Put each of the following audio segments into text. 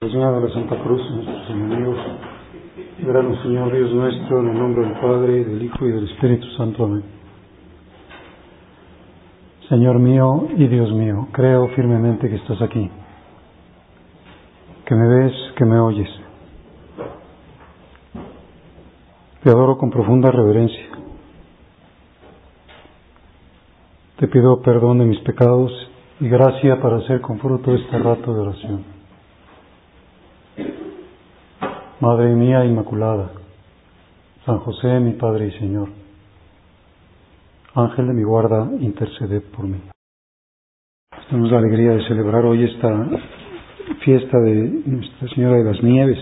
Señor de la Santa Cruz, nuestros enemigos, líbranos, Señor Dios nuestro, en el nombre del Padre, del Hijo y del Espíritu Santo. Amén. Señor mío y Dios mío, creo firmemente que estás aquí, que me ves, que me oyes. Te adoro con profunda reverencia. Te pido perdón de mis pecados y gracia para hacer con fruto este rato de oración. Madre mía Inmaculada, San José, mi Padre y Señor, Ángel de mi guarda, interceded por mí. Tenemos la alegría de celebrar hoy esta fiesta de Nuestra Señora de las Nieves,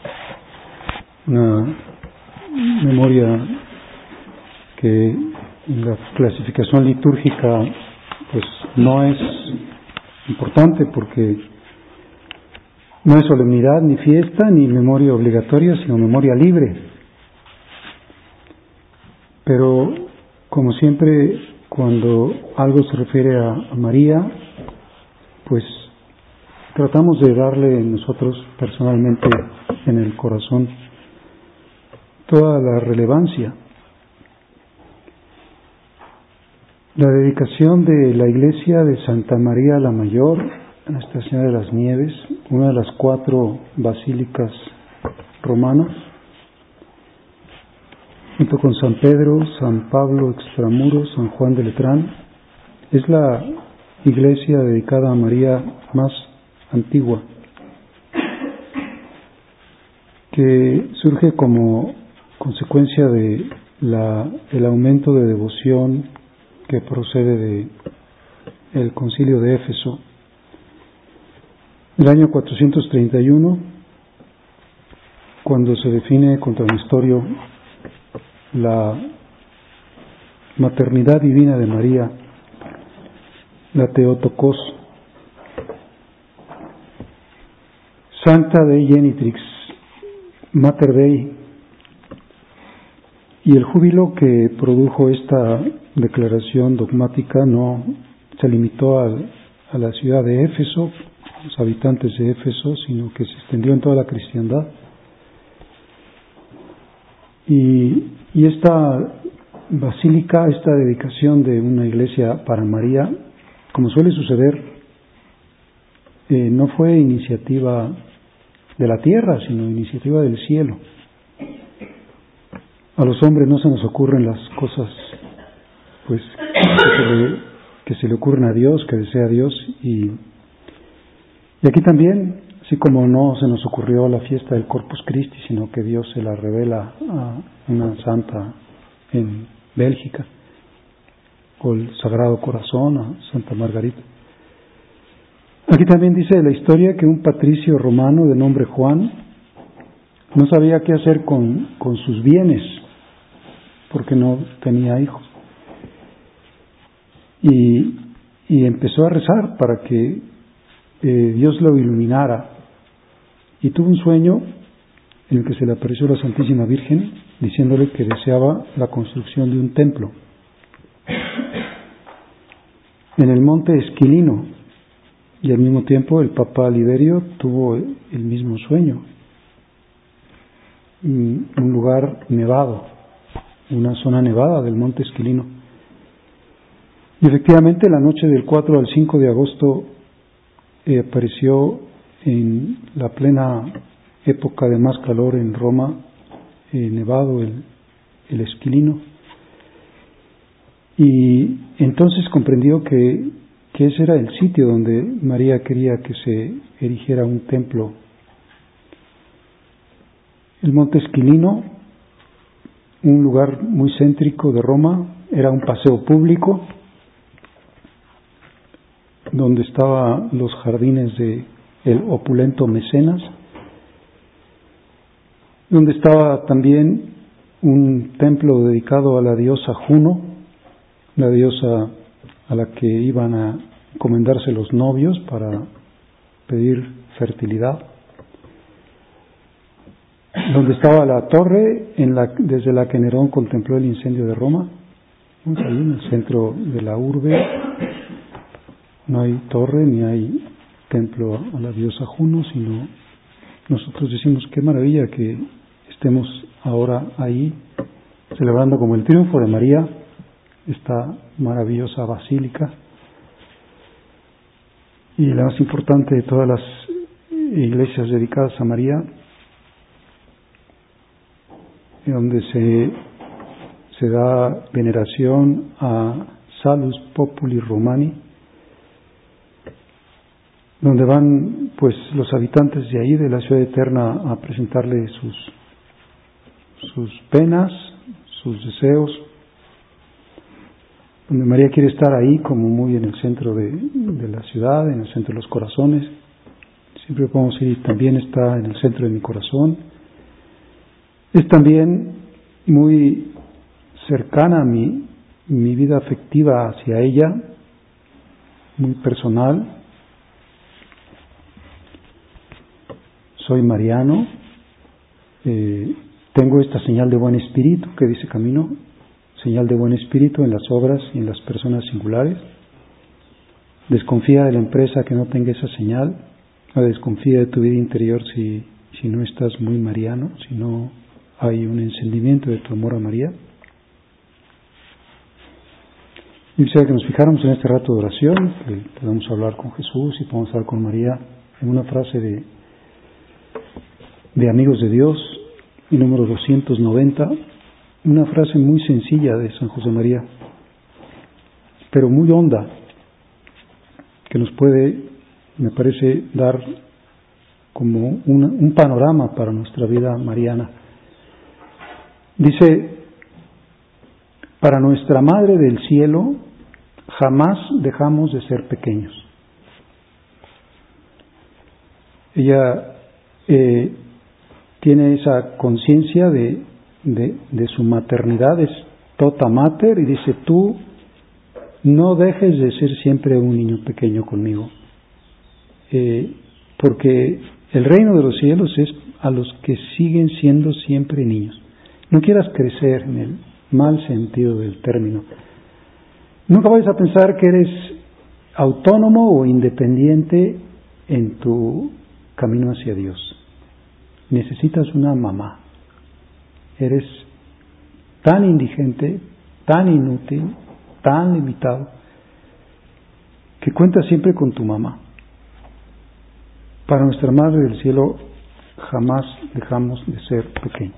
una memoria que en la clasificación litúrgica pues no es importante porque no es solemnidad ni fiesta ni memoria obligatoria, sino memoria libre. Pero como siempre, cuando algo se refiere a María, pues tratamos de darle nosotros personalmente en el corazón toda la relevancia. La dedicación de la iglesia de Santa María la Mayor, Nuestra Señora de las Nieves, una de las 4 basílicas romanas, junto con San Pedro, San Pablo Extramuros, San Juan de Letrán, es la iglesia dedicada a María más antigua, que surge como consecuencia de el aumento de devoción que procede del Concilio de Éfeso. El año 431, cuando se define contra Nestorio la maternidad divina de María, la Theotokos, Sancta Dei Genitrix, Mater Dei, y el júbilo que produjo esta declaración dogmática no se limitó a la ciudad de Éfeso, los habitantes de Éfeso, sino que se extendió en toda la cristiandad. Y esta basílica, esta dedicación de una iglesia para María, como suele suceder, no fue iniciativa de la tierra, sino iniciativa del cielo. A los hombres no se nos ocurren las cosas pues que se le ocurren a Dios, que desea Dios, y aquí también, así como no se nos ocurrió la fiesta del Corpus Christi, sino que Dios se la revela a una santa en Bélgica, o el Sagrado Corazón, a Santa Margarita. Aquí también dice la historia que un patricio romano de nombre Juan no sabía qué hacer con sus bienes, porque no tenía hijos. Y empezó a rezar para que Dios lo iluminara, y tuvo un sueño en el que se le apareció la Santísima Virgen diciéndole que deseaba la construcción de un templo en el monte Esquilino, y al mismo tiempo el Papa Liberio tuvo el mismo sueño, un lugar nevado, una zona nevada del monte Esquilino. Y efectivamente la noche del 4 al 5 de agosto apareció en la plena época de más calor en Roma, nevado el Esquilino, y entonces comprendió que ese era el sitio donde María quería que se erigiera un templo. El monte Esquilino, un lugar muy céntrico de Roma, era un paseo público donde estaban los jardines de el opulento Mecenas, donde estaba también un templo dedicado a la diosa Juno, la diosa a la que iban a encomendarse los novios para pedir fertilidad, donde estaba la torre desde la que Nerón contempló el incendio de Roma, ahí en el centro de la urbe. No hay torre ni hay templo a la diosa Juno, sino nosotros decimos qué maravilla que estemos ahora ahí celebrando como el triunfo de María, esta maravillosa basílica y la más importante de todas las iglesias dedicadas a María, donde se da veneración a Salus Populi Romani, donde van pues los habitantes de ahí, de la ciudad eterna, a presentarle sus penas, sus deseos, donde María quiere estar ahí como muy en el centro de la ciudad, en el centro de los corazones. Siempre podemos ir, también está en el centro de mi corazón. Es también muy cercana a mi vida afectiva hacia ella, muy personal. Soy mariano, tengo esta señal de buen espíritu que dice Camino, señal de buen espíritu en las obras y en las personas singulares. Desconfía de la empresa que no tenga esa señal, o desconfía de tu vida interior si no estás muy mariano, si no hay un encendimiento de tu amor a María. Y quisiera que nos fijáramos en este rato de oración, que podamos hablar con Jesús y podamos hablar con María en una frase de Amigos de Dios, y número 290, una frase muy sencilla de San José María, pero muy honda, que nos puede, me parece, dar como un panorama para nuestra vida mariana. Dice: para nuestra Madre del Cielo jamás dejamos de ser pequeños. Ella tiene esa conciencia de su maternidad, es tota mater, y dice: tú no dejes de ser siempre un niño pequeño conmigo, porque el reino de los cielos es a los que siguen siendo siempre niños. No quieras crecer en el mal sentido del término. Nunca vayas a pensar que eres autónomo o independiente en tu camino hacia Dios. Necesitas una mamá. Eres tan indigente, tan inútil, tan limitado, que cuentas siempre con tu mamá. Para nuestra Madre del Cielo jamás dejamos de ser pequeños.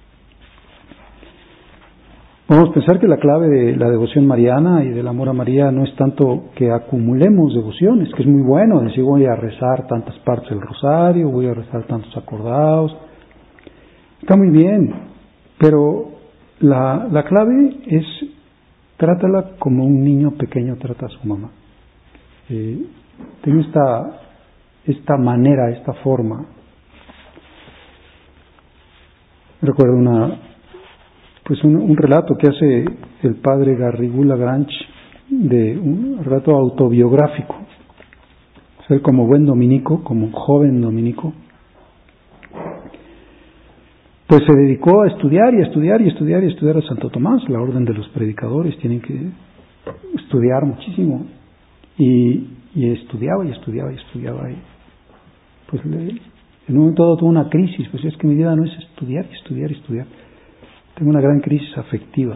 Vamos a pensar que la clave de la devoción mariana y del amor a María no es tanto que acumulemos devociones, que es muy bueno decir voy a rezar tantas partes del rosario, voy a rezar tantos acordados. Está muy bien, pero la clave es trátala como un niño pequeño trata a su mamá. Tengo esta manera, esta forma. Recuerdo un relato que hace el padre Garrigou-Lagrange, de un relato autobiográfico. Ser como buen dominico, como joven dominico, pues se dedicó a estudiar y a estudiar y a estudiar y a estudiar a Santo Tomás, la orden de los predicadores. Tienen que estudiar muchísimo, y estudiaba y estudiaba y estudiaba, y pues en un momento dado tuvo una crisis. Pues es que mi vida no es estudiar y estudiar y estudiar, tengo una gran crisis afectiva.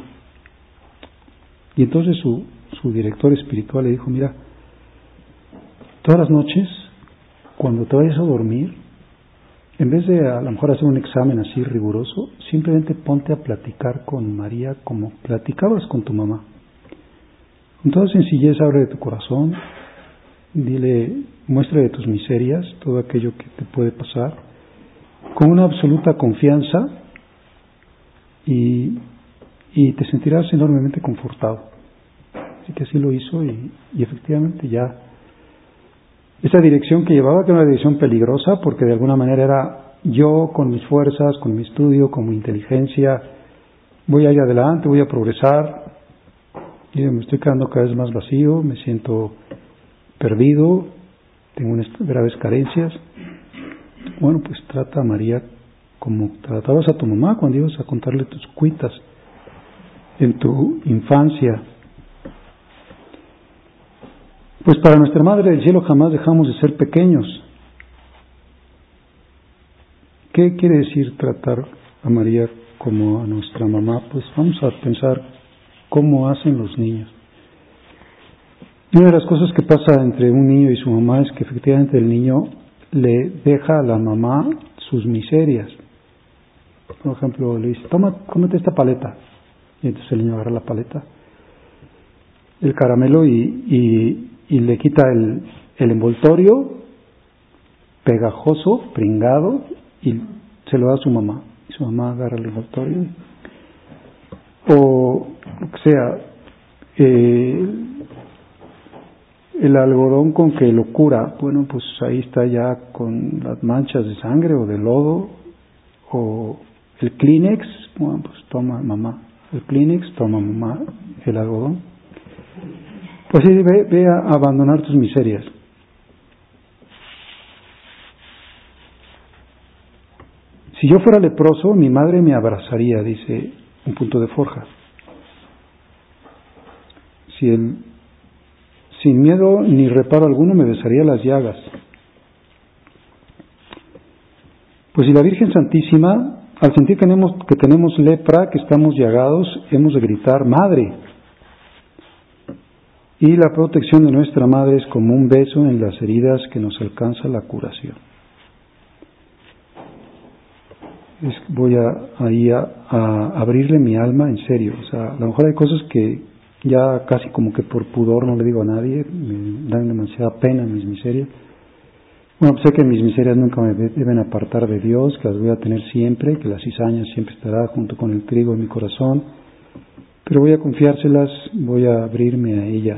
Y entonces su director espiritual le dijo: mira, todas las noches cuando te vayas a dormir, en vez de a lo mejor hacer un examen así riguroso, simplemente ponte a platicar con María como platicabas con tu mamá. Con toda sencillez, abre de tu corazón, dile, muéstrale tus miserias, todo aquello que te puede pasar, con una absoluta confianza, y te sentirás enormemente confortado. Así que así lo hizo, y efectivamente ya esa dirección que llevaba, que era una dirección peligrosa, porque de alguna manera era yo con mis fuerzas, con mi estudio, con mi inteligencia, voy a ir adelante, voy a progresar, y me estoy quedando cada vez más vacío, me siento perdido, tengo unas graves carencias. Bueno, pues trata a María como tratabas a tu mamá cuando ibas a contarle tus cuitas en tu infancia. Pues para nuestra Madre del Cielo jamás dejamos de ser pequeños. ¿Qué quiere decir tratar a María como a nuestra mamá? Pues vamos a pensar cómo hacen los niños. Una de las cosas que pasa entre un niño y su mamá es que efectivamente el niño le deja a la mamá sus miserias. Por ejemplo, le dice, toma, cómete esta paleta. Y entonces el niño agarra la paleta, el caramelo y le quita el envoltorio pegajoso, pringado, y se lo da a su mamá. Y su mamá agarra el envoltorio. O lo que sea, el algodón con que lo cura, bueno, pues ahí está ya con las manchas de sangre o de lodo. O el Kleenex, bueno, pues toma mamá el Kleenex, toma mamá el algodón. Pues sí, ve a abandonar tus miserias. Si yo fuera leproso, mi madre me abrazaría, dice un punto de Forja. Sin miedo ni reparo alguno me besaría las llagas. Pues si la Virgen Santísima, al sentir que tenemos lepra, que estamos llagados, hemos de gritar, Madre. Y la protección de nuestra Madre es como un beso en las heridas que nos alcanza la curación. Voy a abrirle mi alma en serio. O sea, a lo mejor hay cosas que ya casi como que por pudor no le digo a nadie, me dan demasiada pena mis miserias. Bueno, pues sé que mis miserias nunca me deben apartar de Dios, que las voy a tener siempre, que la cizaña siempre estará junto con el trigo en mi corazón, pero voy a confiárselas, voy a abrirme a ella.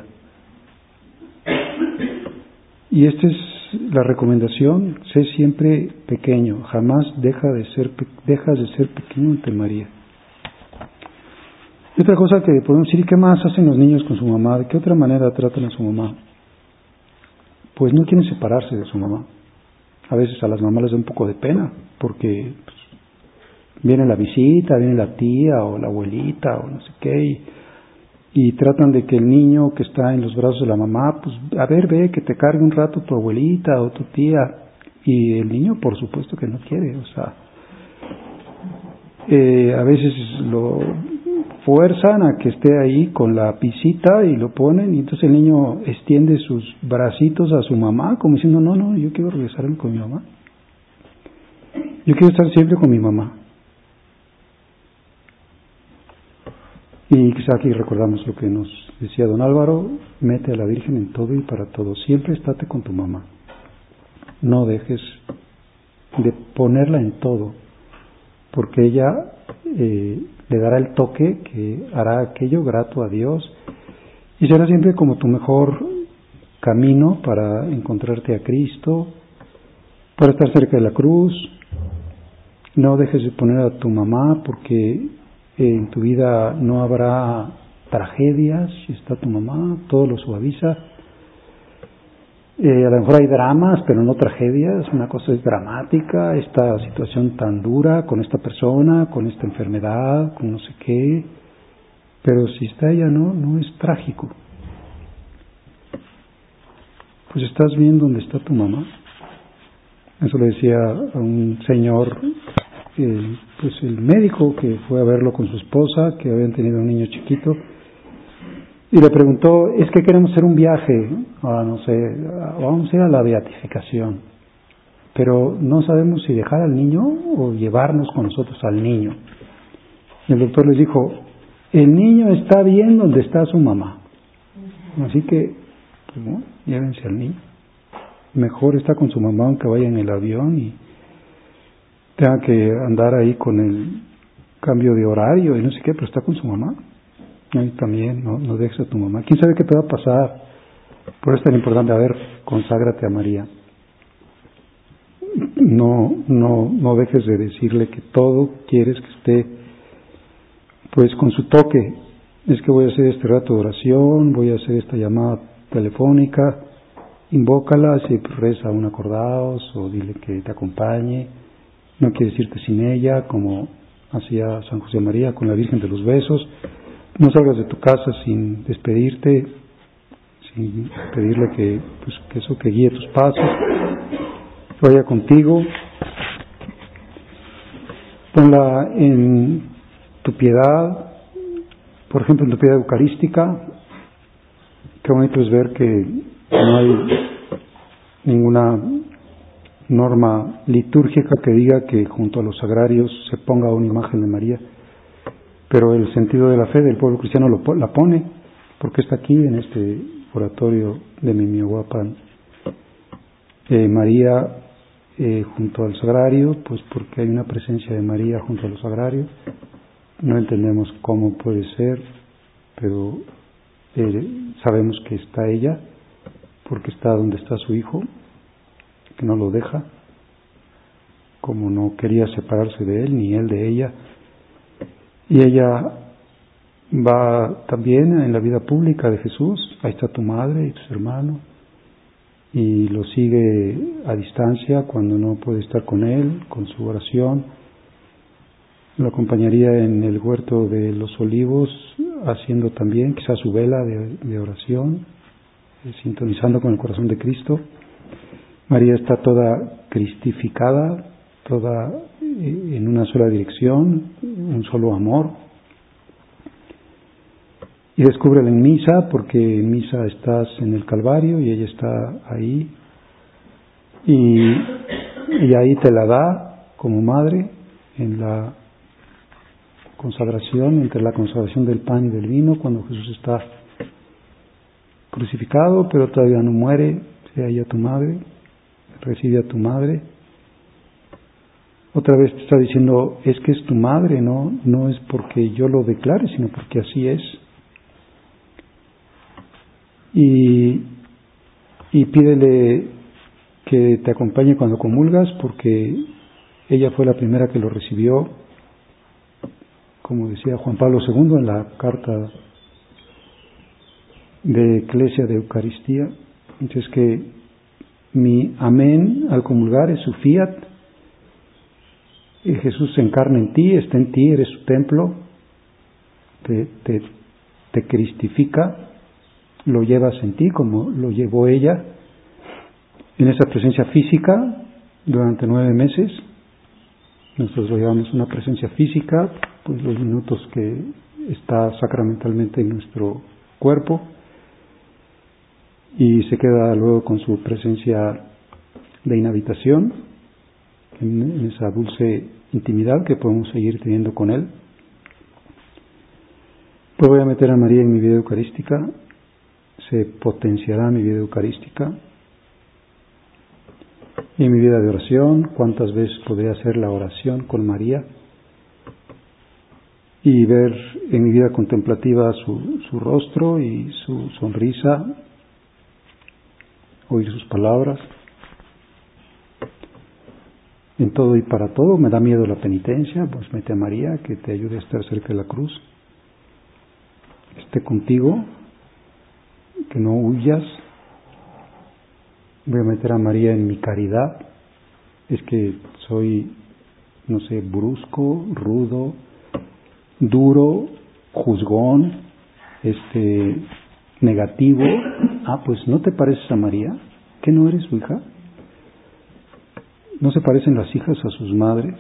Y esta es la recomendación, sé siempre pequeño, jamás dejas de ser pequeño ante María. Y otra cosa que podemos decir, ¿qué más hacen los niños con su mamá? ¿De qué otra manera tratan a su mamá? Pues no quieren separarse de su mamá. A veces a las mamás les da un poco de pena, porque pues, viene la visita, viene la tía o la abuelita o no sé qué, y tratan de que el niño que está en los brazos de la mamá, pues a ver, ve, que te cargue un rato tu abuelita o tu tía, y el niño por supuesto que no quiere, o sea, a veces lo fuerzan a que esté ahí con la pisita y lo ponen, y entonces el niño extiende sus bracitos a su mamá como diciendo, no, yo quiero regresarme con mi mamá, yo quiero estar siempre con mi mamá. Y quizá aquí recordamos lo que nos decía don Álvaro, mete a la Virgen en todo y para todo, siempre estate con tu mamá, no dejes de ponerla en todo, porque ella le dará el toque que hará aquello grato a Dios y será siempre como tu mejor camino para encontrarte a Cristo, para estar cerca de la cruz. No dejes de poner a tu mamá, porque en tu vida no habrá tragedias si está tu mamá, todo lo suaviza. A lo mejor hay dramas, pero no tragedias. Una cosa es dramática, esta situación tan dura con esta persona, con esta enfermedad, con no sé qué, pero si está ella no es trágico. Pues estás bien donde está tu mamá. Eso le decía a un señor, pues el médico que fue a verlo con su esposa, que habían tenido un niño chiquito, y le preguntó, es que queremos hacer un viaje, no sé, vamos a ir a la beatificación, pero no sabemos si dejar al niño o llevarnos con nosotros al niño. Y el doctor les dijo, el niño está bien donde está su mamá, así que pues, ¿no? Llévense al niño. Mejor está con su mamá aunque vaya en el avión y tenga que andar ahí con el cambio de horario y no sé qué, pero está con su mamá. Ahí también, no dejes a tu mamá. ¿Quién sabe qué te va a pasar? Por eso es tan importante, a ver, conságrate a María. No dejes de decirle que todo quieres que esté, pues con su toque. Es que voy a hacer este rato de oración, voy a hacer esta llamada telefónica, invócala, si reza un acordaos o dile que te acompañe. No quieres irte sin ella, como hacía San José María con la Virgen de los Besos. No salgas de tu casa sin despedirte, sin pedirle que eso que guíe tus pasos, vaya contigo. Ponla en tu piedad, por ejemplo, en tu piedad eucarística. Qué bonito es ver que no hay ninguna norma litúrgica que diga que junto a los sagrarios se ponga una imagen de María, pero el sentido de la fe del pueblo cristiano la pone, porque está aquí en este oratorio de Mimiahuapan. María junto al sagrario, pues porque hay una presencia de María junto a los sagrarios. No entendemos cómo puede ser, pero sabemos que está ella, porque está donde está su hijo, que no lo deja, como no quería separarse de él, ni él de ella. Y ella va también en la vida pública de Jesús. Ahí está tu madre y tus hermanos, y lo sigue a distancia cuando no puede estar con él, con su oración. Lo acompañaría en el huerto de los olivos, haciendo también quizás su vela de oración, sintonizando con el corazón de Cristo. María está toda cristificada, toda en una sola dirección, un solo amor. Y descúbrela en misa, porque en misa estás en el Calvario y ella está ahí. Y ahí te la da como madre en la consagración, entre la consagración del pan y del vino, cuando Jesús está crucificado, pero todavía no muere. Sea ella tu madre, recibe a tu madre. Otra vez te está diciendo, es que es tu madre, no es porque yo lo declare, sino porque así es. Y pídele que te acompañe cuando comulgas, porque ella fue la primera que lo recibió, como decía Juan Pablo II en la carta de Eclesia de Eucaristía. Entonces, que mi amén al comulgar es su fiat. Jesús se encarna en ti, está en ti, eres su templo, te cristifica, lo llevas en ti como lo llevó ella en esa presencia física durante 9 meses. Nosotros lo llevamos una presencia física, pues los minutos que está sacramentalmente en nuestro cuerpo, y se queda luego con su presencia de inhabitación, en esa dulce intimidad que podemos seguir teniendo con Él. Pues voy a meter a María en mi vida eucarística, se potenciará mi vida eucarística. Y en mi vida de oración, ¿cuántas veces podré hacer la oración con María? Y ver en mi vida contemplativa su rostro y su sonrisa, oír sus palabras. En todo y para todo. Me da miedo la penitencia, pues mete a María, que te ayude a estar cerca de la cruz, que esté contigo, que no huyas. Voy a meter a María en mi caridad. Es que soy, no sé, brusco, rudo, duro, juzgón, negativo. Pues ¿no te pareces a María? ¿Que no eres su hija? ¿No se parecen las hijas a sus madres?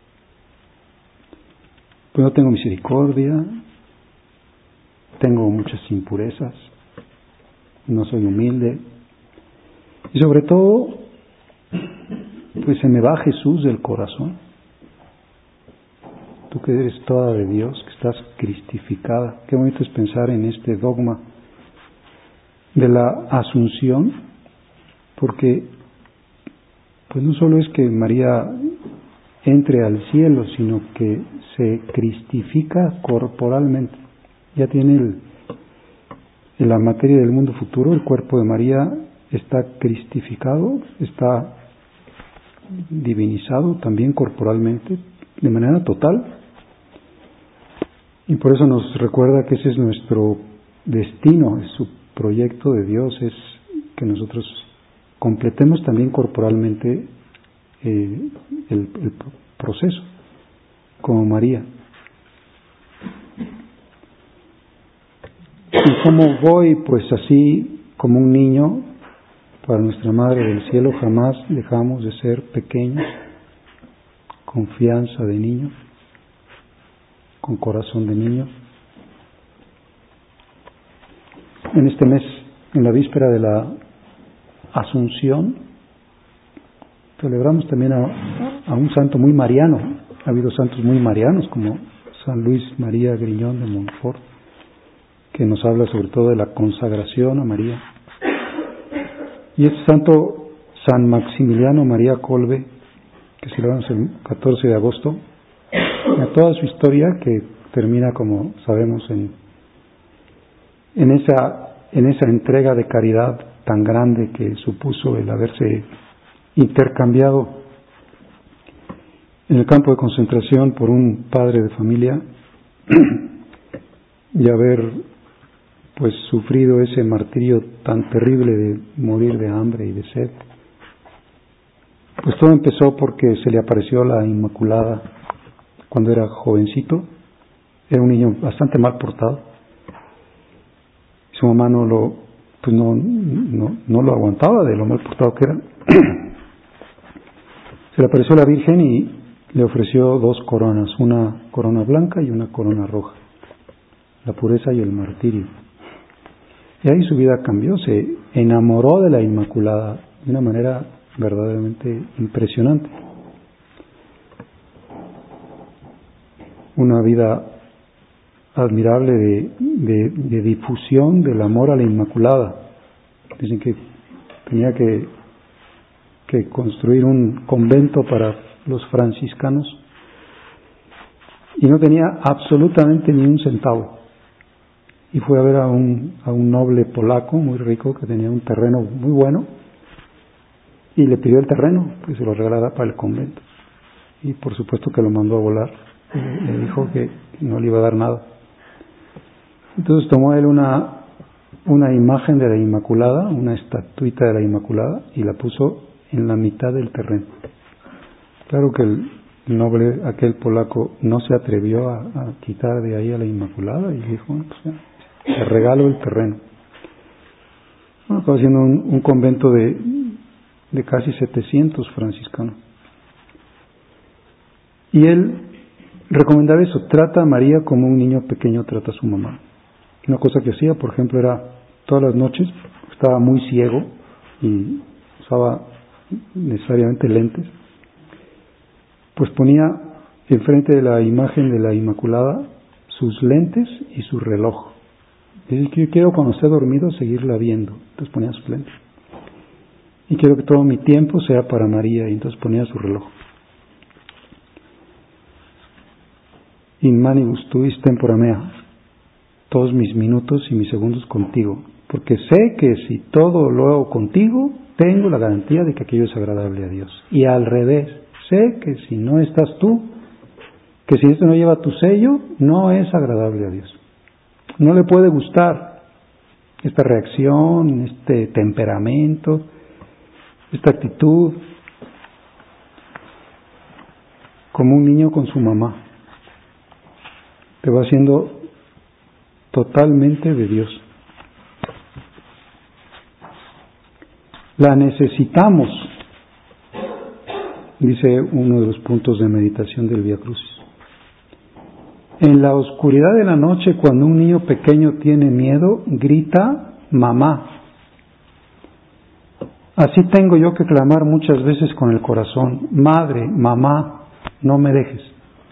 Pues no tengo misericordia, tengo muchas impurezas, no soy humilde, y sobre todo, pues se me va Jesús del corazón. Tú que eres toda de Dios, que estás cristificada. Qué bonito es pensar en este dogma de la Asunción, porque pues no solo es que María entre al cielo, sino que se cristifica corporalmente. Ya tiene en la materia del mundo futuro, el cuerpo de María está cristificado, está divinizado también corporalmente, de manera total. Y por eso nos recuerda que ese es nuestro destino, es su proyecto de Dios, es que nosotros completemos también corporalmente el proceso, como María. ¿Y cómo voy? Pues así, como un niño. Para nuestra Madre del Cielo jamás dejamos de ser pequeños, confianza de niño, con corazón de niño. En este mes, en la víspera de la Asunción, celebramos también a un santo muy mariano. Ha habido santos muy marianos como San Luis María Griñón de Montfort, que nos habla sobre todo de la consagración a María. Y este santo San Maximiliano María Kolbe, que celebramos el 14 de agosto, a toda su historia que termina, como sabemos, en esa entrega de caridad tan grande que supuso el haberse intercambiado en el campo de concentración por un padre de familia y haber pues sufrido ese martirio tan terrible de morir de hambre y de sed. Pues todo empezó porque se le apareció la Inmaculada cuando era jovencito. Era un niño bastante mal portado. Su mamá no lo aguantaba de lo mal portado que era. Se le apareció la Virgen y le ofreció 2 coronas, una corona blanca y una corona roja, la pureza y el martirio. Y ahí su vida cambió, se enamoró de la Inmaculada de una manera verdaderamente impresionante. Una vida admirable de difusión del amor a la Inmaculada. Dicen que tenía que construir un convento para los franciscanos y no tenía absolutamente ni un centavo. Y fue a ver a un noble polaco muy rico que tenía un terreno muy bueno y le pidió el terreno que se lo regalara para el convento. Y por supuesto que lo mandó a volar. Le dijo que no le iba a dar nada. Entonces tomó él una imagen de la Inmaculada, una estatuita de la Inmaculada, y la puso en la mitad del terreno. Claro que el noble, aquel polaco, no se atrevió a quitar de ahí a la Inmaculada y dijo, bueno, pues ya, te regalo el terreno. Bueno, acabó siendo un convento de casi 700 franciscanos. Y él recomendaba eso, trata a María como un niño pequeño trata a su mamá. Una cosa que hacía, por ejemplo, era todas las noches, estaba muy ciego y usaba necesariamente lentes, pues ponía enfrente de la imagen de la Inmaculada sus lentes y su reloj. Dice que yo quiero cuando esté dormido seguirla viendo, entonces ponía sus lentes. Y quiero que todo mi tiempo sea para María, y entonces ponía su reloj. In manibus tuis tempora mea, todos mis minutos y mis segundos contigo, porque sé que si todo lo hago contigo, tengo la garantía de que aquello es agradable a Dios. Y al revés, sé que si no estás tú, que si esto no lleva tu sello, no es agradable a Dios. No le puede gustar esta reacción, este temperamento, esta actitud, como un niño con su mamá. Te va haciendo totalmente de Dios. La necesitamos, dice uno de los puntos de meditación del Vía Crucis. En la oscuridad de la noche, cuando un niño pequeño tiene miedo, grita mamá. Así tengo yo que clamar muchas veces con el corazón, madre, mamá, no me dejes.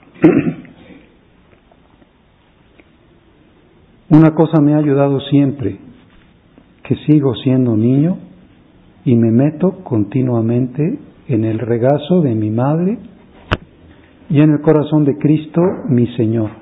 Una cosa me ha ayudado siempre, que sigo siendo niño y me meto continuamente en el regazo de mi madre y en el corazón de Cristo, mi Señor.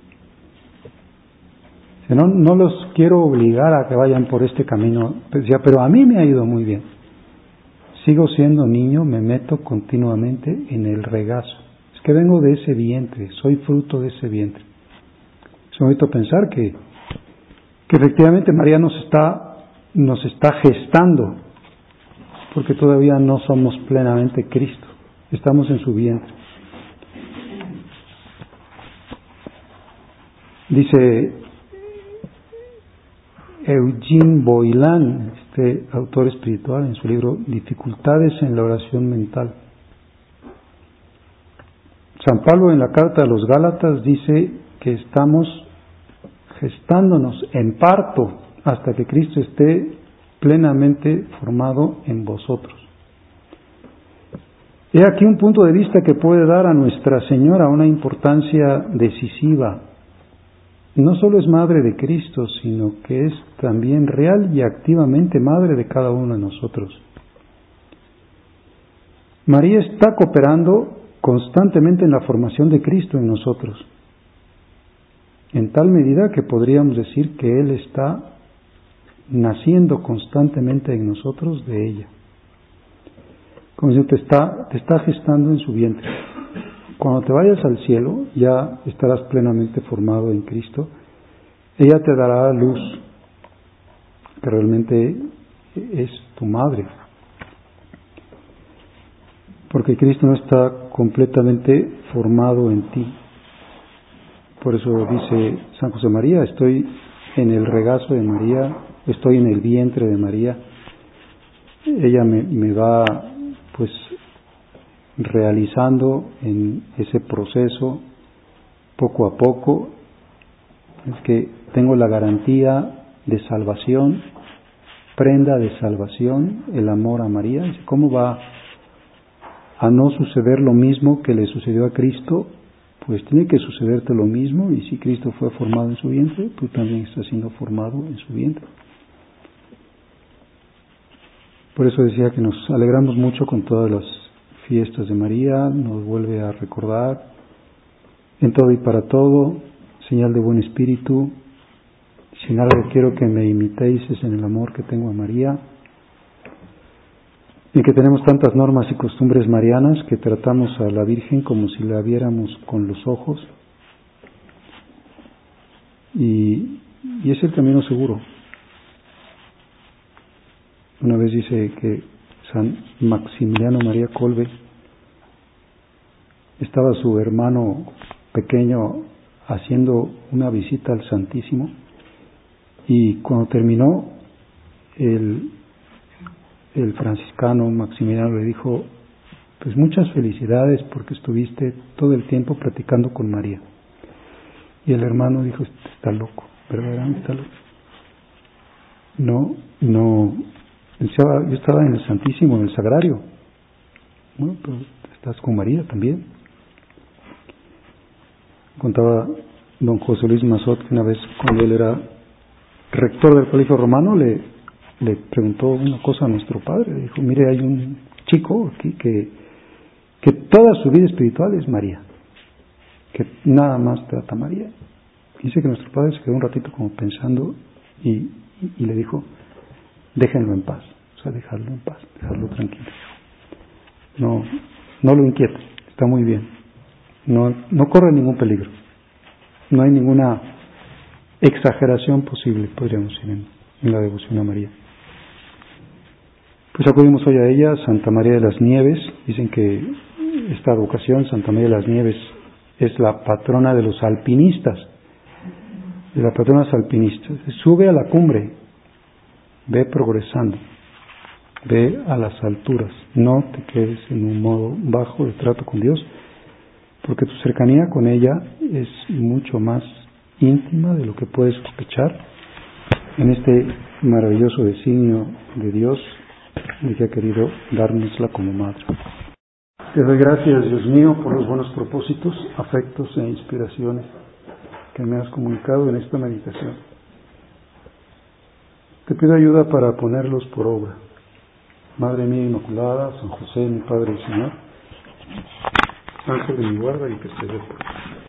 No los quiero obligar a que vayan por este camino, pero a mí me ha ido muy bien. Sigo siendo niño, me meto continuamente en el regazo. Es que vengo de ese vientre, soy fruto de ese vientre. Es bonito pensar que efectivamente María nos está gestando, porque todavía no somos plenamente Cristo, estamos en su vientre. Dice Eugene Boylan, este autor espiritual, en su libro Dificultades en la oración mental, San Pablo en la carta a los Gálatas dice que estamos gestándonos en parto hasta que Cristo esté plenamente formado en vosotros. He aquí un punto de vista que puede dar a Nuestra Señora una importancia decisiva. No solo es madre de Cristo, sino que es también real y activamente madre de cada uno de nosotros. María está cooperando constantemente en la formación de Cristo en nosotros, en tal medida que podríamos decir que Él está naciendo constantemente en nosotros de ella. Como si te está gestando en su vientre. Cuando te vayas al cielo, ya estarás plenamente formado en Cristo. Ella te dará luz, que realmente es tu madre. Porque Cristo no está completamente formado en ti. Por eso dice San José María, estoy en el regazo de María, estoy en el vientre de María. Ella me va pues realizando en ese proceso poco a poco. Es que tengo la garantía de salvación, prenda de salvación, el amor a María. ¿Cómo va a no suceder lo mismo que le sucedió a Cristo? Pues tiene que sucederte lo mismo, y si Cristo fue formado en su vientre, tú también estás siendo formado en su vientre. Por eso decía que nos alegramos mucho con todas las fiestas de María, nos vuelve a recordar en todo y para todo, señal de buen espíritu. Si en algo quiero que me imitéis es en el amor que tengo a María, y que tenemos tantas normas y costumbres marianas que tratamos a la Virgen como si la viéramos con los ojos, y es el camino seguro. Una vez dice que San Maximiliano María Kolbe, estaba su hermano pequeño haciendo una visita al Santísimo, y cuando terminó el franciscano Maximiliano le dijo: pues muchas felicidades porque estuviste todo el tiempo platicando con María. Y el hermano dijo: está loco, verdaderamente está loco. No, yo estaba en el Santísimo, en el Sagrario. Bueno, pero estás con María también. Contaba don José Luis Mazot que una vez, cuando él era rector del Colegio Romano, le preguntó una cosa a nuestro padre. Le dijo: mire, hay un chico aquí que toda su vida espiritual es María, que nada más trata a María. Dice que nuestro padre se quedó un ratito como pensando y le dijo: déjenlo en paz, o sea, dejarlo en paz, dejarlo tranquilo. No lo inquiete, está muy bien. No corre ningún peligro. No hay ninguna exageración posible, podríamos decir, en la devoción a María. Pues acudimos hoy a ella, Santa María de las Nieves. Dicen que esta advocación, Santa María de las Nieves, es la patrona de los alpinistas. De la patrona de los alpinistas. Sube a la cumbre, ve progresando, ve a las alturas. No te quedes en un modo bajo de trato con Dios, porque tu cercanía con ella es mucho más íntima de lo que puedes sospechar en este maravilloso designio de Dios, de que ha querido dárnosla como madre. Te doy gracias, Dios mío, por los buenos propósitos, afectos e inspiraciones que me has comunicado en esta meditación. Te pido ayuda para ponerlos por obra. Madre mía Inmaculada, San José, mi Padre y Señor, Ángel de mi guarda y que estés de por